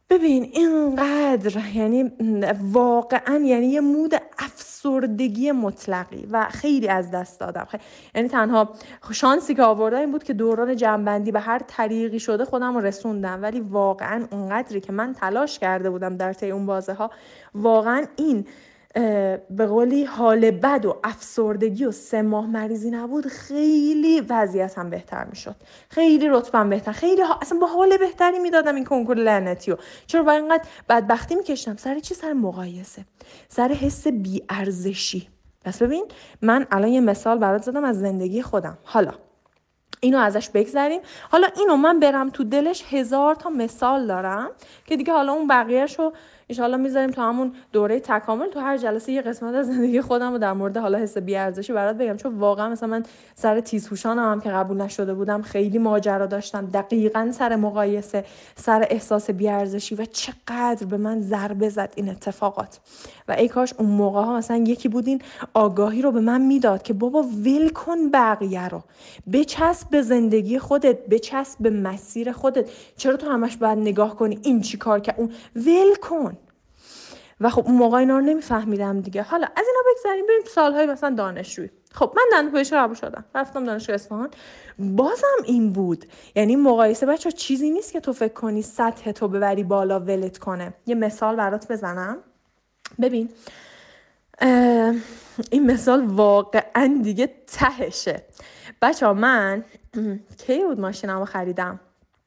ببین اینقدر یعنی واقعا یعنی یه مود افسردگی مطلقی و خیلی از دست دادم. یعنی تنها شانسی که آوردم این بود که دوران جنبندی به هر طریقی شده خودم رو رسوندم، ولی واقعا اونقدری که من تلاش کرده بودم در طی اون بازه ها، واقعا این به قولی حال بد و افسردگی و 3 ماه مریضی نبود، خیلی وضعیتم بهتر میشد، خیلی رتبم بهتر، خیلی اصلا با حال بهتری میدادم این کنکور لعنتیو. چرا با اینقدر بدبختی میکشتم؟ سر چی؟ سر مقایسه، سر حس بی‌ارزشی. پس ببین من الان یه مثال برات زدم از زندگی خودم، حالا اینو ازش بگذریم. حالا اینو من برم تو دلش 1000 تا مثال دارم که دیگه حالا اون بقیه‌شو انشالله میذاریم تو همون دوره تکامل، تو هر جلسه یه قسمت از زندگی خودم رو در مورد حالا حس بی‌ارزشی برات بگم، چون واقعا مثلا من سر تیزهوشانم هم که قبول نشده بودم خیلی ماجرا داشتم، دقیقاً سر مقایسه، سر احساس بی‌ارزشی و چقدر به من ضربه زد این اتفاقات. و ای کاش اون موقع ها مثلا یکی بود این آگاهی رو به من میداد که بابا ول کن بقیه رو، بچسب به زندگی خودت، بچسب به مسیر خودت، چرا تو همش باید نگاه کنی این چی کار که اون، ول کن. و خب اون موقع اینا رو نمیفهمیدم دیگه. حالا از اینا بگذاریم بریم سالهای مثلا دانشجویی. خب من دندونپزشکی قبول شدم، رفتم دانشگاه اصفهان، بازم این بود. یعنی مقایسه بچه‌ها چیزی نیست که تو فکر کنی سطح تو ببری بالا ولت کنه. یه مثال برات بزنم، ببین این مثال واقعا دیگه تهشه. بچه‌ها من کی بود ماشینمو خریدم؟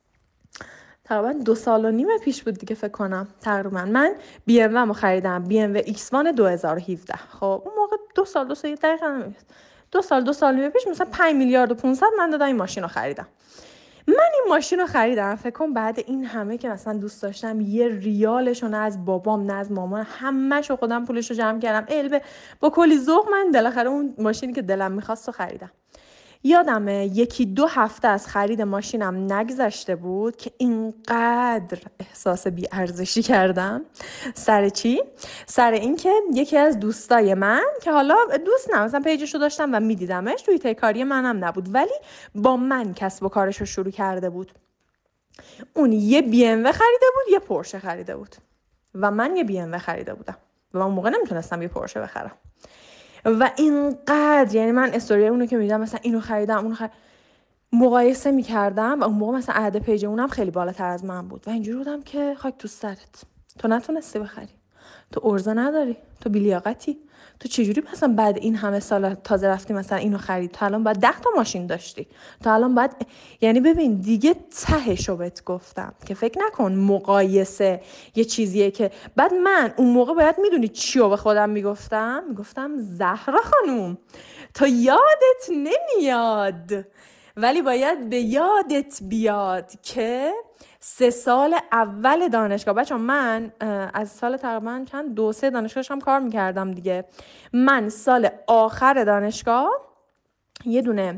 تقریبا 2.5 سال پیش بود دیگه فکر کنم. تقریبا من بی ام رو خریدم، بی ام و ایکس وان 2017. خب اون موقع 2 سال دقیقاً نمیاد، 2 سال پیش مثلا 5 میلیارد و 500 من دادم این ماشین رو خریدم. من این ماشین رو خریدم، فکر کنم بعد این همه که مثلا دوست داشتم یه ریالشو نه از بابام نه از مامان، همه‌شو خودم پولشو جمع کردم، البه با کلی ذوق من بالاخره اون ماشینی که دلم می‌خواست رو خریدم. یادمه 1-2 هفته از خرید ماشینم نگذشته بود که اینقدر احساس بی‌ارزشی کردم. سر چی؟ سر این که یکی از دوستای من که حالا دوست نه، مثلا پیجشو داشتم و میدیدمش، توی تکاری منم نبود، ولی با من کسب و کارشو شروع کرده بود. اون یه بی ام و خریده بود، یه پورشه خریده بود و من یه بی ام و خریده بودم و اون موقع نمیتونستم یه پورشه بخرم. و اینقدر یعنی من استوری اونو که میدم مثلا اینو خریدم اونو مقایسه میکردم و اون موقع مثلا عدد پیج اونم خیلی بالاتر از من بود و اینجوری بودم که خاک تو سرت، تو نتونستی بخری، تو ارزه نداری، تو بی‌لیاقتی، تو چجوری مثلا بعد این همه سال تازه رفتی مثلا اینو خرید، تو الان باید 10 تا ماشین داشتی، تو الان باید. یعنی ببین دیگه تهشو بهت گفتم که فکر نکن مقایسه یه چیزیه که بعد من اون موقع باید میدونی چیو به خودم میگفتم زهرا خانوم تو یادت نمیاد، ولی باید به یادت بیاد که 3 سال اول دانشگاه، بچه من از سال تقریبا 2-3 دانشگاهشم کار میکردم دیگه، من سال آخر دانشگاه یه دونه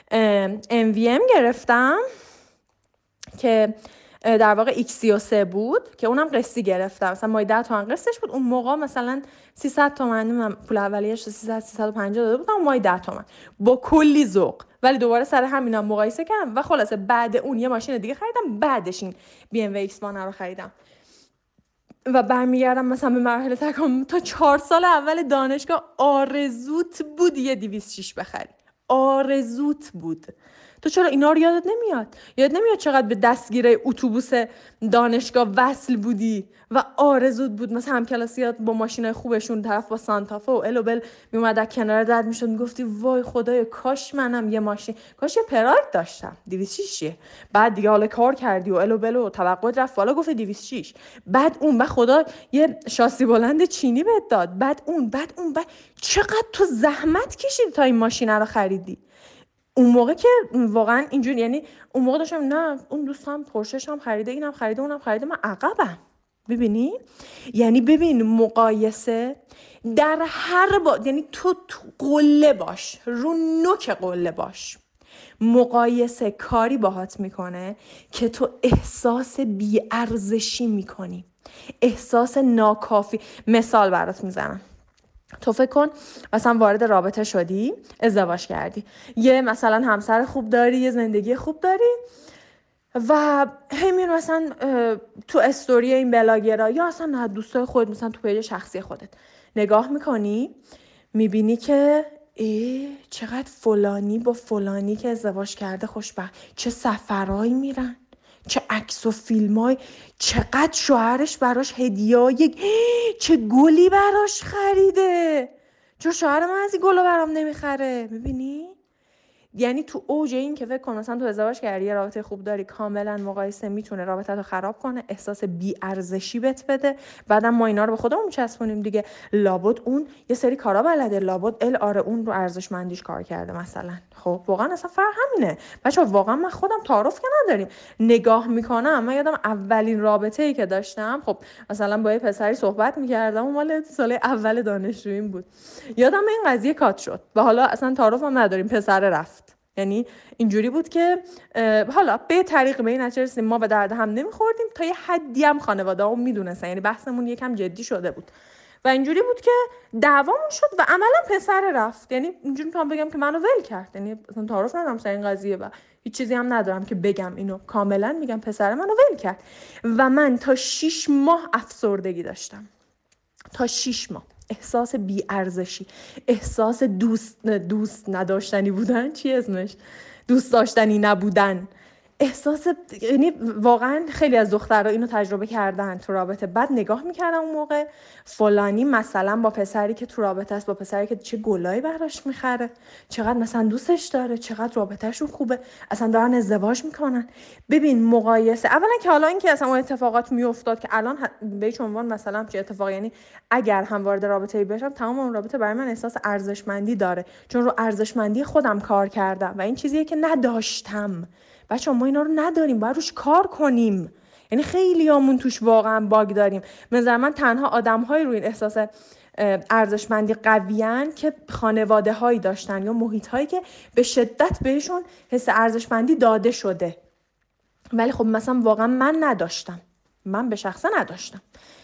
MVM گرفتم که در واقع X33 بود که اونم قسطی گرفتم، مثلا مای 10 تومن قسطش بود. اون موقع مثلا 300 تومن من پول اولیه‌اش 350 داده بودم، مای 10 تومن با کلی ذوق. ولی دوباره سر همینم مقایسه کردم و خلاصه بعد اون یه ماشین دیگه خریدم، بعدش این BMW X1 رو خریدم و برمیگردم مثلا به مراحل تکامل. تا 4 سال اول دانشگاه آرزوت بود یه 206 بخری، آرزوت بود. تو چرا اینا رو یادت نمیاد؟ یادت نمیاد چقدر به دستگیره اتوبوس دانشگاه وصل بودی و آرزوت بود مثلا همکلاسیات با ماشینای خوبشون، طرف با سانتافه و الوبل میومد کنار رد میشد، میگفتی وای خدایا کاش منم یه ماشین، کاش یه پراید داشتم 206. بعد دیگه حالا کار کردی و الوبل و توقعت رفت بالا، گفتی 206. بعد اون بعد خدا یه شاسی بلند چینی بهت داد، بعد چقدر تو زحمت کشیدی تا این ماشین رو خریدی. اون موقع که واقعا اینجوری، یعنی اون موقع داشتم نه اون دوستم پورشش هم خریده، اینم خریده، اونم خریده، من عقبم. ببینی؟ یعنی ببین مقایسه در هر یعنی تو قله باش، رو نوک قله باش، مقایسه کاری باهات میکنه که تو احساس بی‌ارزشی میکنی، احساس ناکافی. مثال برات میزنم، تو فکر کن مثلا وارد رابطه شدی، ازدواج کردی، یه مثلا همسر خوب داری، یه زندگی خوب داری، و همین مثلا تو استوری این بلاگرها یا اصلا دوستای خود مثلا تو پیج شخصی خودت نگاه میکنی، میبینی که چقدر فلانی با فلانی که ازدواج کرده خوشبخت، چه سفرهایی میرن، چه عکس و فیلمای، چقدر شوهرش براش هدیه‌ای، چه گلی براش خریده، چون شوهر من از این گلا برام نمیخره. میبینی؟ یعنی تو اوج این که فکر کن مثلا تو ازدواج کردی، یه رابطه خوب داری، کاملا مقایسه میتونه رابطه رو خراب کنه، احساس بی‌ارزشی بهت بده. بعدم ما اینا رو به خودمون میچسبونیم دیگه، لابد اون یه سری کارا بلده، لابد آره اون رو ارزشمندیش کار کرده مثلا. خب واقعا اصلا فرق همینه بچه‌ها. واقعا من خودم تعارف که نداریم، نگاه میکنم. من یادم اولین رابطه‌ای که داشتم، خب مثلا با یه پسری صحبت میکردم و مال سال اول دانشجوییم بود. یادم این قضیه کات شد و حالا اصلا تعارف هم نداریم، پسر رفت. یعنی اینجوری بود که حالا به طریق به این نتیجه رسیدیم ما به درد هم نمیخوردیم، تا یه حدی هم خانواده‌مون میدونستن، یعنی بحثمون یکم جدی شده بود و اینجوری بود که دعوامون شد و عملا پسر رفت. یعنی اینجوری میتونم بگم که منو ول کرد، یعنی اصلا تعارف ندارم سر این قضیه و هیچ چیزی هم ندارم که بگم اینو، کاملا میگم پسر منو ول کرد. و من تا 6 ماه افسردگی داشتم، تا 6 ماه احساس بی‌ارزشی، احساس دوست نداشتنی بودن، چی اسمش، دوست داشتنی نبودن، احساس، یعنی واقعا خیلی از دخترها اینو تجربه کردن تو رابطه. بعد نگاه میکردم اون موقع فلانی مثلا با پسری که تو رابطه است، با پسری که چه گلایی براش میخره، چقدر مثلا دوستش داره، چقدر رابطهشون خوبه، اصلا دارن ازدواج میکنن. ببین مقایسه، اولا که حالا این که اصلا اون اتفاقات میافتاد که الان به هیچ عنوان مثلا چه اتفاقی، یعنی اگر هم وارد رابطه‌ای بشم تمام اون رابطه برای من احساس ارزشمندی داره، چون رو ارزشمندی خودم کار کردم و این چیزیه که نداشتم. بچه‌ها ما اینا رو نداریم، باید روش کار کنیم. یعنی خیلیامون توش واقعا باگ داریم. به نظر من تنها آدم‌های روی این احساس ارزشمندی قویان که خانواده‌هایی داشتن یا محیط‌هایی که به شدت بهشون حس ارزشمندی داده شده. ولی خب مثلا واقعا من نداشتم، من به شخصه نداشتم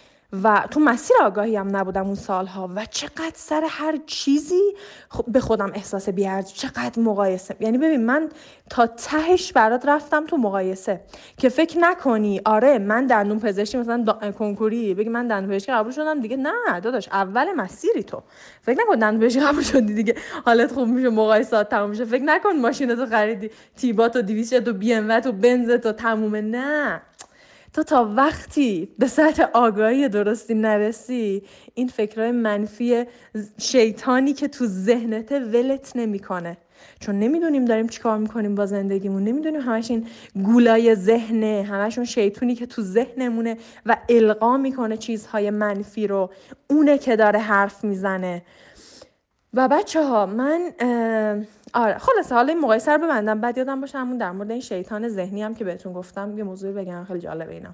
و تو مسیر آگاهی هم نبودم اون سالها و چقدر سر هر چیزی به خودم احساس بی‌ارزشی، چقدر مقایسه. یعنی ببین من تا تهش برات رفتم تو مقایسه که فکر نکنی آره من دندون پزشکی مثلا کنکوری بگی من دندون پزشکی قبول شدم دیگه، نه داداش، اول مسیری تو. فکر نکن دندون پزشکی قبول شدی دیگه حالت خوب میشه، مقایسات تموم میشه. فکر نکن ماشینتو خریدی، تیباتو 200 و بی ام و تو بنزتو تمومه، نه. تو تا وقتی به سطح آگاهی درستی نرسی، این فکرهای منفی شیطانی که تو ذهنت ولت نمیکنه، چون نمیدونیم داریم چی کار میکنیم با زندگیمون، نمیدونیم همش این گولای ذهنه، همشون شیطونی که تو ذهنمونه و القا میکنه چیزهای منفی رو، اونه که داره حرف میزنه. و بچه ها من آره خلاصه حالا این مقایسه رو ببندم، بعد یادم باشه همون در مورد این شیطان ذهنی هم که بهتون گفتم یه موضوعی بگم، خیلی جالبه اینا.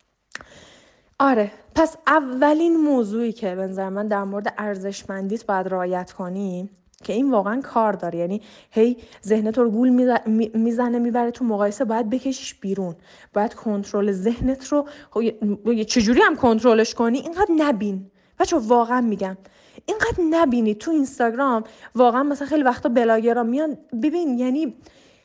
آره پس اولین موضوعی که به نظر من در مورد ارزشمندیت باید رعایت کنی که این واقعا کار داره، یعنی هی ذهنت رو گول میزنه میبره تو مقایسه، باید بکشیش بیرون، باید کنترل ذهنت رو چجوری هم کنترلش کنی، اینقدر نبین. بچه واقعا میگم اینقدر نبینی. تو اینستاگرام واقعا مثلا خیلی وقتا بلاگرها میان، ببین یعنی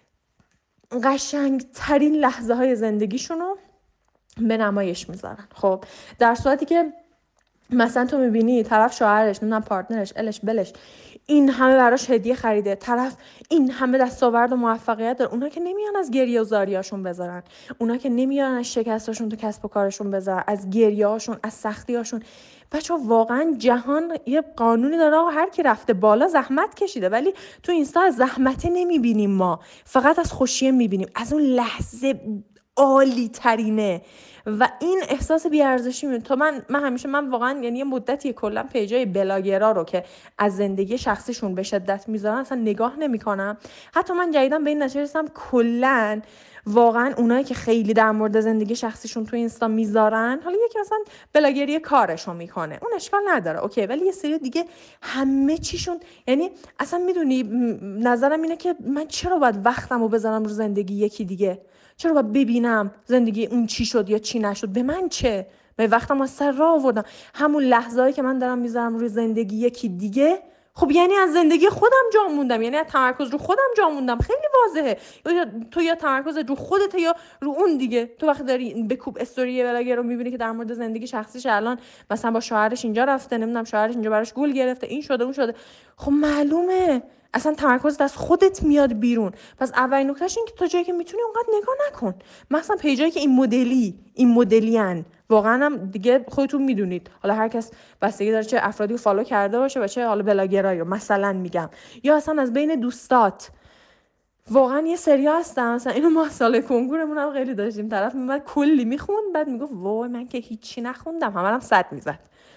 قشنگ ترین لحظه های زندگیشونو به نمایش میذارن. خب در صورتی که مثلا تو میبینی طرف شوهرش، نمیدونم پارتنرش، الش بلش این همه براش هدیه خریده، طرف این همه دستاورد و موفقیت داره، اونا که نمیان از گریه و زاریاشون بذارن، اونا که نمیان از شکستاشون تو کسب و کارشون بذارن، از گریه‌هاشون، از سختی‌هاشون. بچه‌ها واقعا جهان یه قانونی داره، آقا هر کی رفته بالا زحمت کشیده، ولی تو اینستا از زحمت نمیبینیم، ما فقط از خوشیه میبینیم، از اون لحظه عالی ترینه و این احساس بی‌ارزشی میاد. تو من همیشه واقعا یعنی یه مدتی کلا پیجای بلاگرا رو که از زندگی شخصیشون به شدت میذارن اصلا نگاه نمیکنم. حتی من جدیداً به این نتیجه رسیدم کلا واقعا اونایی که خیلی در مورد زندگی شخصیشون تو اینستا میذارن، حالا یکی مثلا بلاگری کارشو میکنه اون اشکال نداره اوکی، ولی یه سری دیگه همه چیشون، یعنی اصلا میدونی نظرم اینه که من چرا باید وقتمو بذارم رو زندگی یکی دیگه؟ چرا باید ببینم زندگی اون چی شد یا چی نشد؟ به من چه؟ من وقتم از سر راه آوردم. همون لحظه‌ای که من دارم میذارم روی زندگی یکی دیگه خب یعنی از زندگی خودم جا موندم، یعنی از تمرکز رو خودم جا موندم. خیلی واضحه. یا تو یا تمرکز رو خودت یا رو اون دیگه. تو وقتی داری بکوب استوری بلاگر رو میبینی که در مورد زندگی شخصیش الان مثلا با شوهرش اینجا رفته، نمیدونم شوهرش اینجا براش گول گرفته، این شده اون شده، خب معلومه اصلا تمرکزت از خودت میاد بیرون. پس اولین نکتهش این که تا جایی که میتونی اونقدر نگاه نکن. مثلا پیجایی که این مدلیان واقعا هم دیگه خودتون میدونید، حالا هر کس بستگی داره چه افرادی رو فالو کرده باشه و چه حالا بلاگرایی مثلا میگم، یا اصلا از بین دوستات واقعا یه سری هستن. مثلا اینو ما سال کنکورمون هم خیلی داشتیم، طرف میومد کلی میخوند بعد میگفت وای من که هیچی نخوندم، همه هم 100 میزد.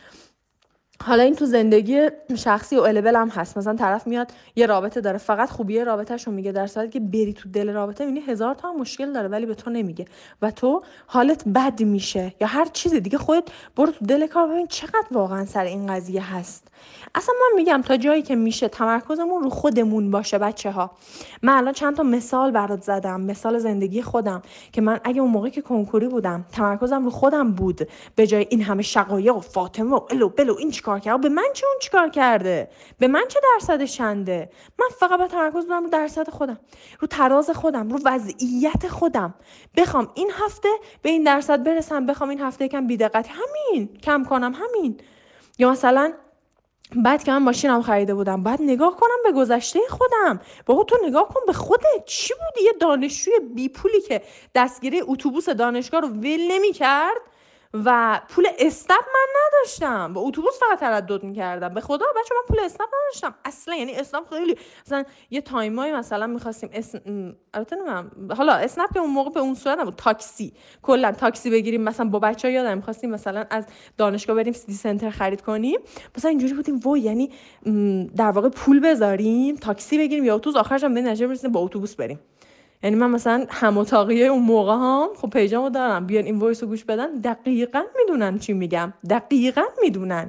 حالا این تو زندگی شخصی و البل هم هست. مثلا طرف میاد یه رابطه داره، فقط خوبیه رابطه‌شو میگه، در صورتی که بری تو دل رابطه میبینی 1000 تا مشکل داره ولی به تو نمیگه و تو حالت بد میشه یا هر چیز دیگه. خودت برو تو دل کار ببین چقدر واقعا سر این قضیه هست. اصلا من میگم تا جایی که میشه تمرکزمون رو خودمون باشه بچه‌ها. من الان چند تا مثال برات زدم، مثال زندگی خودم که من اگه اون موقع که کنکوری بودم تمرکزم رو خودم بود به جای این همه شقایق و فاطمه و الو بلو این چیکار کرد، به من چه اون چیکار کرده، به من چه درصد شنده. من فقط با تمرکز بودم رو درصد خودم، رو تراز خودم، رو وضعیت خودم. بخوام این هفته به این درصد برسم، بخوام این هفته یکم بی‌دقتی همین کم کنم همین. یا مثلا بعد که من ماشینم خریده بودم بعد نگاه کنم به گذشته خودم. بابا تو نگاه کن به خودت، چی بودی؟ یه دانشجوی بی پولی که دستگیری اتوبوس دانشگاه رو ول نمی‌کرد و پول استاپ من نداشتم، با اتوبوس فقط تردد می‌کردم. به خدا بچه من پول استاپ نداشتم اصلا، یعنی استاپ خیلی مثلا یه تایمای مثلا می‌خواستیم البته نمی‌دونم حالا اسنپ که اون موقع به اون صورت نبود، تاکسی کلا تاکسی بگیریم مثلا با بچه‌ها، یادم می‌خواستیم مثلا از دانشگاه بریم سیتی سنتر خرید کنیم، مثلا اینجوری بودیم وای یعنی در واقع پول بذاریم تاکسی بگیریم یا اتوبوس، آخرش هم به نتیجه برسیم با اتوبوس بریم. یعنی من مثلا هم اتاقیه اون موقع هم خب پیجامو دارم، بیان این وایس رو گوش بدن دقیقاً میدونن چی میگم، دقیقاً میدونن.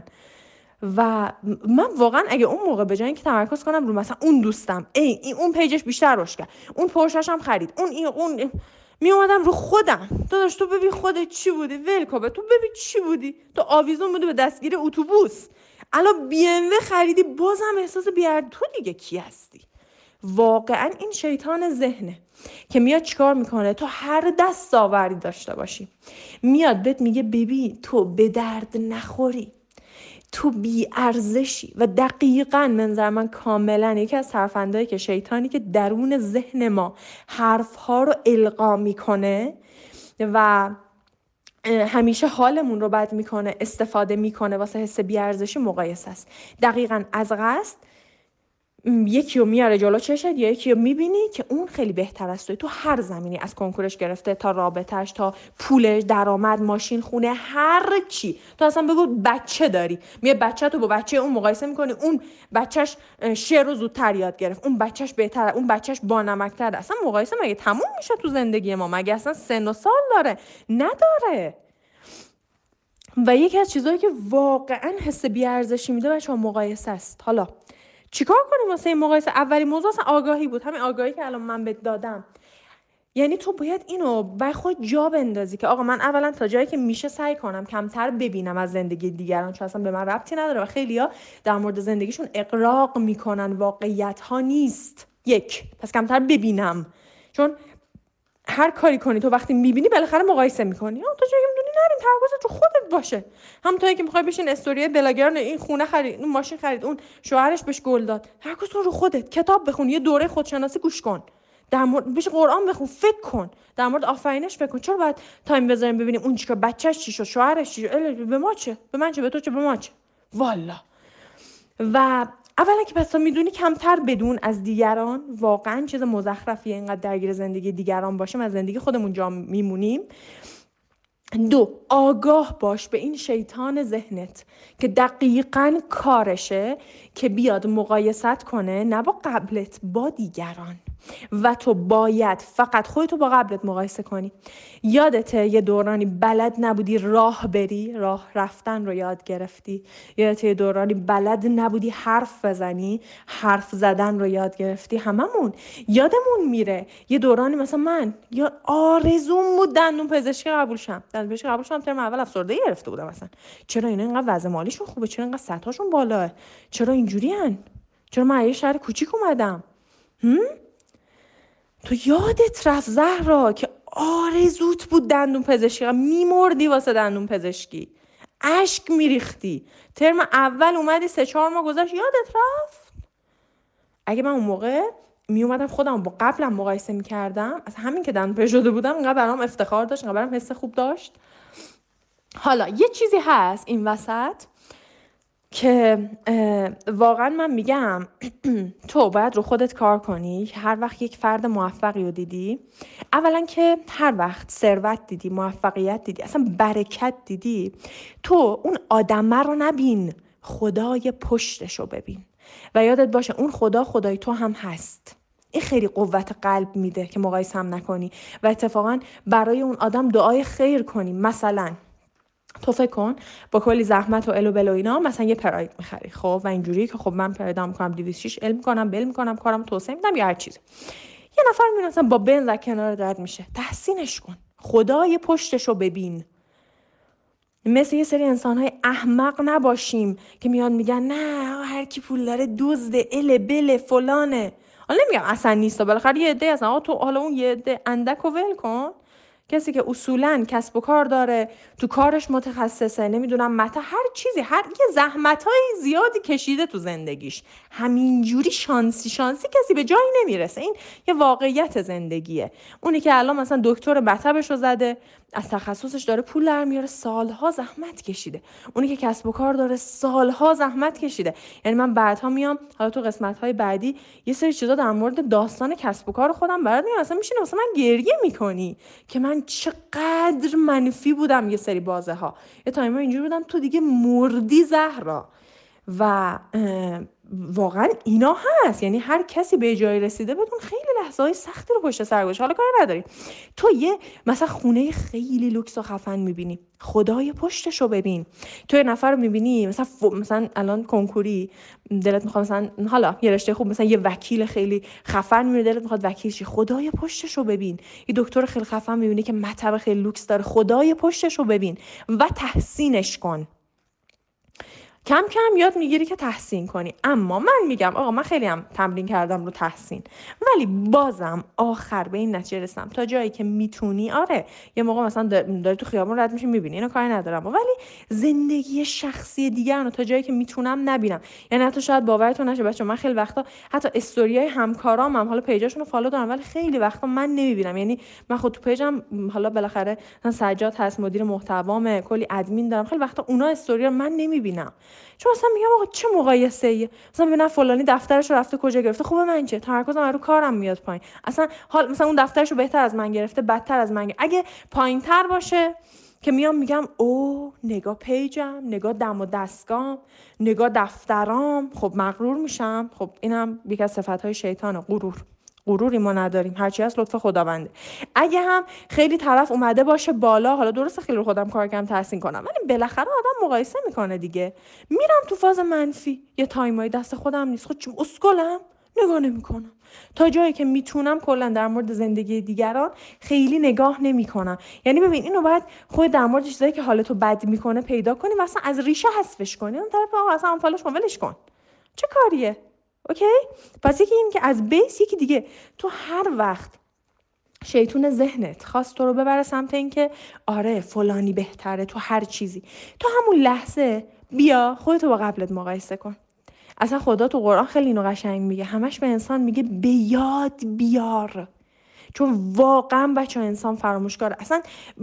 و من واقعا اگه اون موقع به جای اینکه تمرکز کنم رو مثلا اون دوستم این اون پیجش بیشتر روش کرد، اون پرشش هم خرید، اون می اومدم رو خودم. داداش تو ببین خودت چی بودی، ولکوبه تو ببین چی بودی، تو آویزون بودی به دستگیر اتوبوس، الان بی ام و خریدی بازم احساس تو دیگه کی هستی؟ واقعا این شیطان ذهنه که میاد چیکار میکنه؟ تو هر دستاوردی داشته باشی میاد بهت میگه ببین تو به درد نخوری، تو بی ارزشی. و دقیقاً منظر من کاملا یکی از حرفندایی که شیطانی که درون ذهن ما حرفها رو القا میکنه و همیشه حالمون رو بد میکنه، استفاده میکنه واسه حس بی ارزشی، مقایسه است. دقیقاً از قصد یکی رو میاره جلو چشت یا یکی رو میبینی که اون خیلی بهتر است تو هر زمینی، از کنکورش گرفته تا رابطهش تا پولش، درآمد، ماشین، خونه، هر چی. تو اصلا بگو بچه داری، میای بچه تو با بچه اون مقایسه میکنی، اون بچهش شعر رو زودتر یاد گرفت، اون بچهش بهتره، اون بچهش بانمک‌تره. اصلا مقایسه مگه تموم میشه تو زندگی ما؟ مگه اصلا سن و سال داره؟ نداره. و یکی از چیزایی که واقعا حس بی‌ارزشی میده بچه‌ها مقایسه است. حالا چیکار کنیم واسه این مقایسه؟ اولین موضوع اصلا آگاهی بود، همین آگاهی که الان من بهت دادم. یعنی تو باید اینو بر خود جا بندازی که آقا من اولا تا جایی که میشه سعی کنم کمتر ببینم از زندگی دیگران، چون اصلا به من ربطی نداره و خیلیا در مورد زندگیشون اغراق میکنن، واقعیت ها نیست. پس کمتر ببینم، چون هر کاری کنی تو وقتی میبینی بالاخره مقایسه میکنی. تو جایی میدونی نریم، تمرکزت رو خودت باشه. هم تویی که میخوای بشین استوری بلاگران این خونه خرید، اون ماشین خرید، اون شوهرش بهش گل داد، تمرکز کن رو خودت. کتاب بخون، یه دوره خودشناسی گوش کن، در مورد بشه قرآن بخون، فکر کن، در مورد آفرینش فکر کن. چرا باید تایم بذاریم ببینیم اون چیکار، بچه‌ش چی شد، شوهرش چی شد، به ما چه، به من چه، به تو چه، به ما چه، والا. و اولا که پس میدونی کمتر بدون از دیگران، واقعا چیز مزخرفیه اینقدر درگیر زندگی دیگران باشیم، از زندگی خودمون جا میمونیم. 2 آگاه باش به این شیطان ذهنت که دقیقاً کارشه که بیاد مقایست کنه نه با قبلت، با دیگران. و تو باید فقط خودتو با قبلت مقایسه کنی. یادته یه دورانی بلد نبودی راه بری، راه رفتن رو یاد گرفتی. یادته یه دورانی بلد نبودی حرف بزنی، حرف زدن رو یاد گرفتی. هممون یادمون میره یه دورانی مثلا من یا آرزوم بود دندون پزشکی قبول شم، ترم اول افسردگی گرفته بودم. مثلا چرا اینا اینقدر وضع مالیشون خوبه، چرا اینقدر سطحشون بالاه، چرا اینجوریان؟ چرا من یه شهر کوچیک اومدم؟ تو یادت رفت زهرا که آرزوت بود دندون پزشکی، میمردی واسه دندون پزشکی، اشک میریختی، ترم اول اومدی 3-4 ماه گذشت یادت رفت؟ اگه من اون موقع می اومدم خودم با قبلم مقایسه میکردم، از همین که دندون پزشک شده بودم اینقدر برام افتخار داشت، اینقدر برام حس خوب داشت. حالا یه چیزی هست این وسط که واقعا من میگم تو باید رو خودت کار کنی. هر وقت یک فرد موفقی رو دیدی، اولا که هر وقت ثروت دیدی، موفقیت دیدی، اصلا برکت دیدی، تو اون آدمه رو نبین، خدای پشتش رو ببین و یادت باشه اون خدا خدای تو هم هست. این خیلی قوت قلب میده که مقایسه هم نکنی و اتفاقا برای اون آدم دعای خیر کنی. مثلا تو فکر کن با کلی زحمت و الو بلو اینا مثلا یه پراید میخری، خب و اینجوری که خب من پرایدام میکنم 206 ال میکنم، بل میکنم، کارم توسعه میدم یا هر چیز. یه نفر میاد مثلا با بنز از کنار رد میشه، تحسینش کن، خدای پشتشو ببین. مثل یه سری انسان‌های احمق نباشیم که میان میگن نه هر کی پول داره دزده، ال بل فلانه. حالا نمیگم اصلا نیست، بالاخره یه عده هستن، تو حالا اون یه عده اندک و ول کن. کسی که اصولاً کسب و کار داره، تو کارش متخصصه، نمیدونم هر چیزی، هر یه زحمت‌های زیادی کشیده تو زندگیش، همینجوری شانسی کسی به جایی نمیرسه. این یه واقعیت زندگیه. اونی که الان مثلا دکتر مطبش رو زده، از تخصصش داره پول در میاره، سالها زحمت کشیده. اونی که کسب و کار داره سالها زحمت کشیده. یعنی من بعدها میام حالا تو قسمت‌های بعدی یه سری چیزا در مورد داستان کسب و کار خودم برات میگم، اصلا میشینه واسه من گریه میکنی که من چقدر منفی بودم یه سری بازه ها. یه تایما اینجوری بودم تو دیگه مردی زهرا. و واقعا اینا هست، یعنی هر کسی به جای رسیده بدون خیلی لحظه‌های سختی رو پشت سر گذاشته. حالا کاری نداریم، تو یه مثلا خونه خیلی لوکس و خفن میبینی، خدای پشتش رو ببین. تو یه نفر رو میبینی مثلا الان کنکوری دلت میخواد مثلا حالا یه رشته خوب مثلا یه وکیل خیلی خفن میبینی دلت میخواد وکیل شی، خدای پشتش رو ببین. یه دکتر خیلی خفن میبینی که مطب خیلی لوکس داره، خدای پشتش رو ببین و تحسینش کن. کم کم یاد میگیری که تحسین کنی. اما من میگم آقا من خیلی هم تمرین کردم رو تحسین، ولی بازم آخر به این نتیجه رسیدم تا جایی که میتونی. آره یه موقع مثلا داری تو خیابون رد میشی میبینی، اینو کاری ندارم، ولی زندگی شخصی دیگرانو تا جایی که میتونم نبینم. یعنی حتی شاید باورتون نشه بچه‌ها، من خیلی وقتا حتی استوریای همکارامم حالا پیجاشون رو فالو دارم ولی خیلی وقتا من نمیبینم. یعنی من خود تو پیجم حالا بالاخره مثلا سجاد هست، مدیر محتوام، کلی ادمین دارم، خیلی وقتا اونا استوری رو من نمیبینم، چون مثلا میگم آقا چه مقایسه‌ای، مثلا ببینم فلانی دفترش رو رفته کجا گرفته، خوبه من چه تمرکزم رو کارم میاد پایین، اصلا حال مثلا اون دفترش رو بهتر از من گرفته، بدتر از من اگه پایین‌تر باشه که میام میگم او نگاه پیجم، نگاه دم و دستگام، نگاه دفترام، خب مغرور میشم. خب اینم یکی از صفات‌های شیطانه، غروری ما نداریم، هرچی از لطف خداونده. اگه هم خیلی طرف اومده باشه بالا، حالا درسته خیلی رو خودم کار کردم تحسین کنم، ولی بالاخره آدم مقایسه میکنه دیگه. میرم تو فاز منفی، یه تایمای دست خودم نیست، خود اسکلم نگاه نمیکنم. تا جایی که میتونم کلا در مورد زندگی دیگران خیلی نگاه نمیکنم. یعنی ببین اینو باید خود در مورد چیزایی که حالتو بد میکنه پیدا کنی و اصلا از ریشه حذفش کنی. اون طرف آقا اصلا فالوش کن، ولش کن، چه کاریه؟ اوکی؟ پس یکی این که از بیس، یکی دیگه تو هر وقت شیطون ذهنت خواست تو رو ببره سمت این که آره فلانی بهتره تو هر چیزی، تو همون لحظه بیا خودتو با قبلت مقایسه کن. اصلا خدا تو قرآن خیلی اینو قشنگ میگه، همش به انسان میگه به یاد بیار، چون واقعا بچه انسان فراموشکاره. اصلا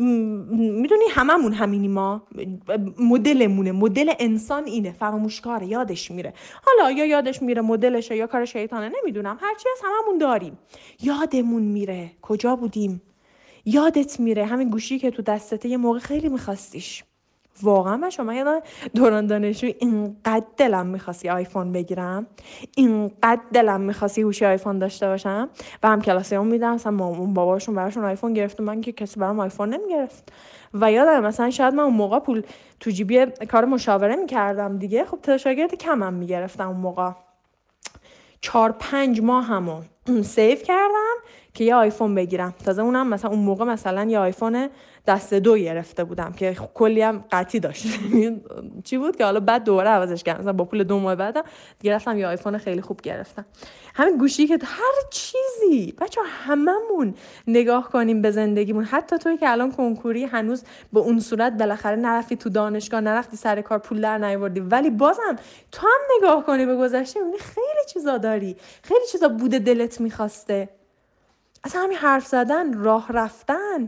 میدونی هممون همینی، ما مدلمونه، مدل انسان اینه، فراموشکاره، یادش میره. حالا یا یادش میره مدلشه یا کار شیطانه، نمیدونم، هرچی از هممون داریم، یادمون میره کجا بودیم، یادت میره همین گوشی که تو دستته یه موقع خیلی میخواستیش. واقعا من شما یادم دوران دانشجویی اینقدر دلم می‌خواست آیفون بگیرم، اینقدر دلم می‌خواست هوشی آیفون داشته باشم و هم کلاسیام میدم مثلا مامان باباشون براشون آیفون گرفت، من که کسی برام آیفون نمیگرفت. و یادم مثلا شاید من اون موقع پول تو جیبی کار مشاوره میکردم دیگه، خب تا شاگرد کمم میگرفتم اون موقع، 4-5 ماه همون سیو کردم که یه آیفون بگیرم. تازه اونم مثلا اون موقع مثلا یه آیفون دسته 2 گرفته بودم که کلی هم قطعی داشت. چی بود که حالا بعد دوباره عوضش کردم، مثلا با پول 2 ماه بعدم دیگه رفتم یه آیفون خیلی خوب گرفتم. همین گوشی که هر چیزی بچه‌ها هممون نگاه کنیم به زندگیمون، حتی توی که الان کنکوری هنوز به اون صورت بالاخره نرفتی تو دانشگاه، نرفتی سر کار، پول در نیاوردی، ولی بازم تو هم نگاه کنی به گذشته می‌بینی خیلی چیزا داری، خیلی چیزا بوده دلت می‌خواسته. اصلا همین حرف زدن، راه رفتن،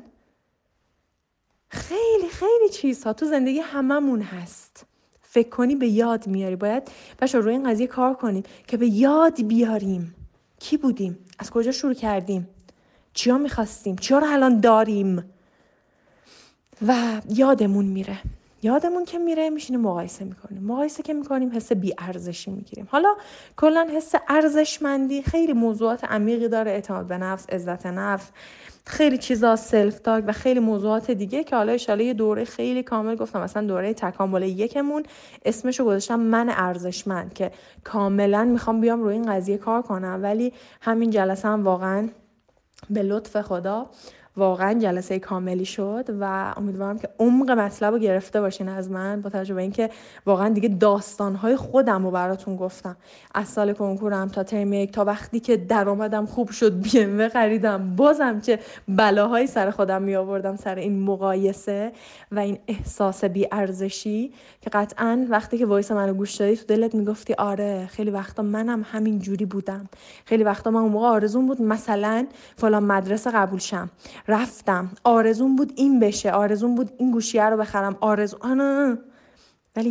خیلی خیلی چیزها تو زندگی هممون هست. فکر کنی به یاد میاری. باید بچه‌ها روی این قضیه کار کنیم که به یاد بیاریم کی بودیم، از کجا شروع کردیم، چیا میخواستیم، چیا رو الان داریم و یادمون میره. یادمون که میره میشینیم مقایسه میکنیم. مقایسه که میکنیم حس بی‌ارزشی میگیریم. حالا کلا حس ارزشمندی خیلی موضوعات عمیقی داره، اعتماد به نفس، عزت نفس، خیلی چیزا، سلف تاک و خیلی موضوعات دیگه که حالا ان شاءالله یه دوره خیلی کامل گفتم، مثلا دوره تکامل یکمون اسمشو گذاشتم من ارزشمند، که کاملا میخوام بیام روی این قضیه کار کنم. ولی همین جلسه هم واقعا به لطف خدا واقعا جلسه کاملی شد و امیدوارم که عمق مطلب رو گرفته باشین از من، با توجه به اینکه واقعا دیگه داستانهای خودم رو براتون گفتم، از سال کنکورم تا ترم 1 تا وقتی که درآمدم خوب شد BMW خریدم، بازم چه بلاهایی سر خودم می آوردم سر این مقایسه و این احساس بی ارزشی که قطعا وقتی که وایس منو گوش دادی تو دلت میگفتی آره خیلی وقتا منم همین جوری بودم، خیلی وقتا من اون موقع آرزوم بود مثلا فلان مدرسه قبول شم، رفتم، آرزوم بود این بشه، آرزوم بود این گوشیه رو بخرم، ولی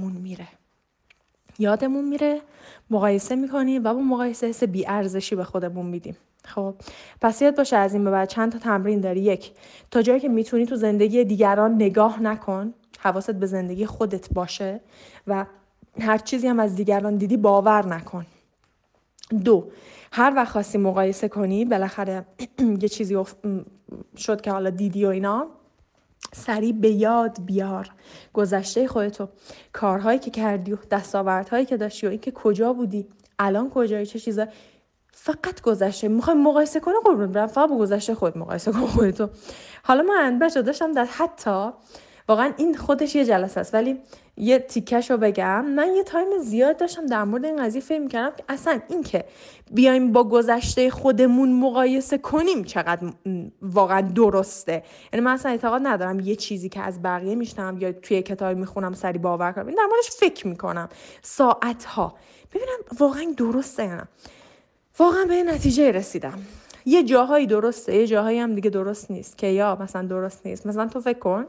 یادمون میره، مقایسه میکنیم و با مقایسه حس بی‌ارزشی به خودمون میدیم. خب پس یاد باشه از این به بعد چند تا تمرین داری. 1، تا جایی که میتونی تو زندگی دیگران نگاه نکن، حواست به زندگی خودت باشه و هر چیزی هم از دیگران دیدی باور نکن. 2، هر وقت خواستی مقایسه کنی، بالاخره یه چیزی شد که حالا دیدی و اینا، سریع به یاد بیار گذشته خودتو، کارهایی که کردی و دستاوردهایی که داشتی و اینکه کجا بودی، الان کجایی، چه چیزا. فقط گذشته میخوای مقایسه کنی، قربون برم فقط با گذشته خود مقایسه کن خودتو. حالا من بچه داشتم در حتی واقعا این خودش یه جلسه است، ولی یه تیکشو بگم، من یه تایم زیاد داشتم در مورد این قضیه فکر می‌کردم که اصلا این که بیایم با گذشته خودمون مقایسه کنیم چقدر واقعا درسته. یعنی من اصلا اعتقاد ندارم یه چیزی که از بقیه میشنم یا توی کتابی میخونم سری باور کنم، این در موردش فکر میکنم ساعتها ببینم واقعا درسته یا نه. واقعا به نتیجه رسیدم یه جاهایی درسته، یه جاهایی هم دیگه درست نیست، که یا مثلا درست نیست. مثلا تو فکر کن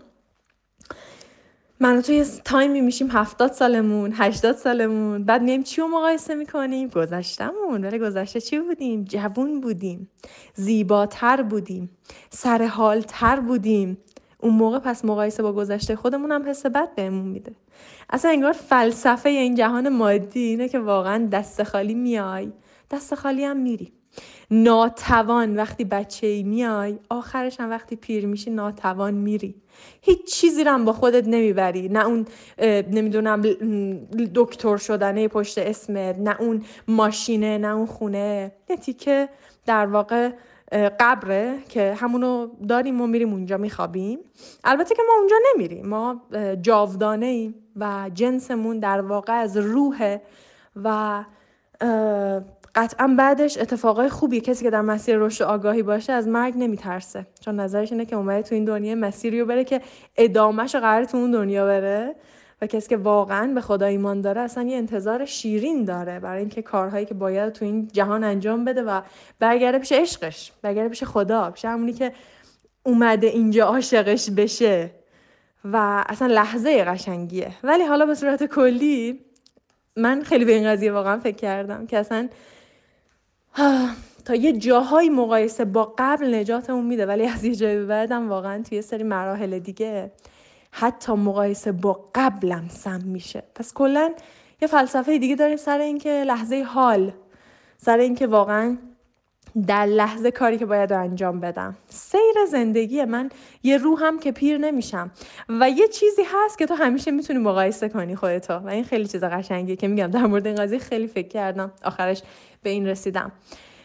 من تو یه تایمی میشیم 70 سالمون 80 سالمون، بعد میایم چی رو مقایسه میکنیم؟ گذشتمون. ولی گذشته چی بودیم؟ جوون بودیم، زیباتر بودیم، سرحالتر بودیم اون موقع. پس مقایسه با گذشته خودمون هم حس بد بهمون میده. اصلا انگار فلسفه این جهان مادی اینه که واقعا دست خالی میای، دست خالی هم میری. ناتوان وقتی بچه‌ای میای، آخرش هم وقتی پیر میشی ناتوان میری. هیچ چیزی رو هم با خودت نمیبری، نه اون نمیدونم دکتر شدنه پشت اسمت، نه اون ماشینه، نه اون خونه. یه تیکه در واقع قبره که همونو داریم و میریم اونجا میخوابیم. البته که ما اونجا نمیریم، ما جاودانه ایم و جنسمون در واقع از روحه و قطعا بعدش اتفاقای خوبیه. کسی که در مسیر رشد و آگاهی باشه از مرگ نمیترسه، چون نظرش اینه که اومده تو این دنیا مسیری رو بره که ادامهش قراره تو اون دنیا بره. و کسی که واقعا به خدا ایمان داره اصلا یه انتظار شیرین داره برای اینکه کارهایی که باید تو این جهان انجام بده و برگرده پیش عشقش، برگرده پیش خدا، پیش همونی که اومده اینجا عاشقش بشه و اصلا لحظه قشنگیه. ولی حالا به صورت کلی من خیلی به این قضیه واقعا فکر کردم که اصلا تا یه جاهای مقایسه با قبل نجاتمون میده، ولی از یه جایی بعدم واقعا توی سری مراحل دیگه حتی مقایسه با قبلم سم میشه. پس کلا یه فلسفه دیگه داریم سر این که لحظه حال، سر این که واقعا در لحظه کاری که باید انجام بدم. سیر زندگی من یه روحم که پیر نمیشم و یه چیزی هست که تو همیشه میتونی مقایسه کنی خودتو و این خیلی چیز قشنگیه که میگم در مورد این قضیه خیلی فکر کردم، آخرش به این رسیدم.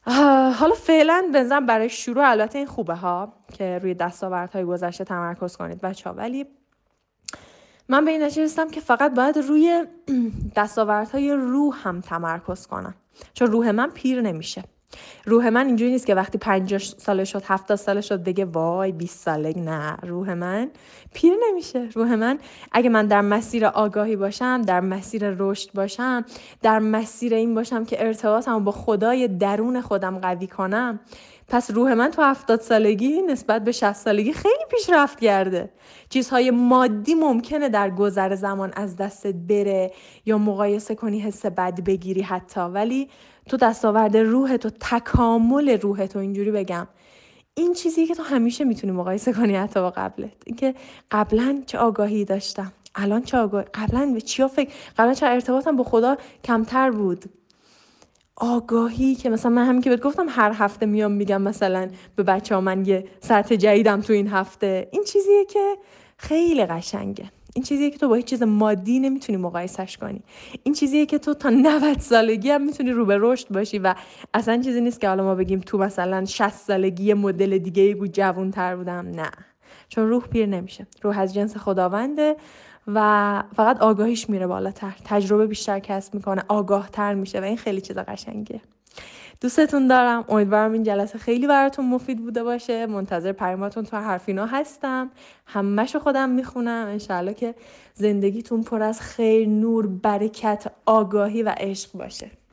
حالا فعلا بنظرم برای شروع البته این خوبه ها که روی دستاوردهای گذشته تمرکز کنید بچه ها، ولی من به این نتیجه رسیدم که فقط باید روی دستاوردهای روح هم تمرکز کنم، چون روح من پیر نمیشه. روح من اینجوری نیست که وقتی 50 ساله شد 70 ساله شد بگه وای 20 ساله. نه، روح من پیر نمیشه. روح من اگه من در مسیر آگاهی باشم، در مسیر رشد باشم، در مسیر این باشم که ارتباطم با خدای درون خودم قوی کنم، پس روح من تو 70 سالگی نسبت به 60 سالگی خیلی پیشرفت کرده. چیزهای مادی ممکنه در گذر زمان از دستت بره یا مقایسه کنی حس بد بگیری حتی، ولی تو دستاورد روحت و تکامل روحت و اینجوری بگم، این چیزیه که تو همیشه میتونی مقایسه کنی حتی با قبلت. اینکه قبلا چه آگاهی داشتم، الان چه آگاهی، قبلا به چیا فکر، قبلا چه ارتباطم با خدا کمتر بود. آگاهی که مثلا من همین که بهت گفتم هر هفته میام میگم مثلا به بچه‌ها من یه سطح جدیدم تو این هفته، این چیزیه که خیلی قشنگه. این چیزیه که تو با هیچ چیز مادی نمیتونی مقایسش کنی. این چیزیه که تو تا 90 سالگی هم میتونی رو به رشد باشی و اصلا چیزی نیست که حالا ما بگیم تو مثلا 60 سالگی مدل دیگه‌ای بود جوان‌تر بودم. نه، چون روح پیر نمیشه. روح از جنس خداونده و فقط آگاهیش میره بالاتر، تجربه بیشتر کسب میکنه، آگاه تر میشه و این خیلی چیز قشنگه. دوستتون دارم. امیدوارم این جلسه خیلی براتون مفید بوده باشه. منتظر پیاماتون تو حرفینا هستم. همه‌شو خودم میخونم. انشالله که زندگیتون پر از خیر، نور، برکت، آگاهی و عشق باشه.